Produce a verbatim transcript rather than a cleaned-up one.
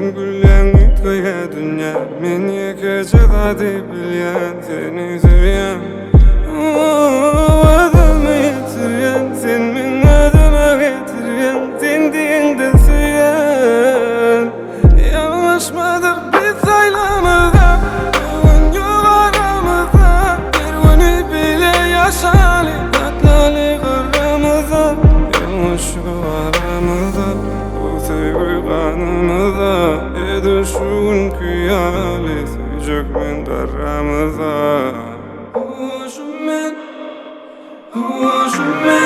Sen gülyen ütköye dünya Men yekece gadi bilyen Seni sevyen Adamı yitiryen Sen min adıma getiryen Sen diyende süyen Yanlışmadır biz aylamızda Bir gün yol aramızda Bir günü bile yaşali Tatlali kırramızda Yanlış şu aramızda Bu sevgi kanımızda Edişun kıyali Sevecek men darramızda Hoşum men Hoşum men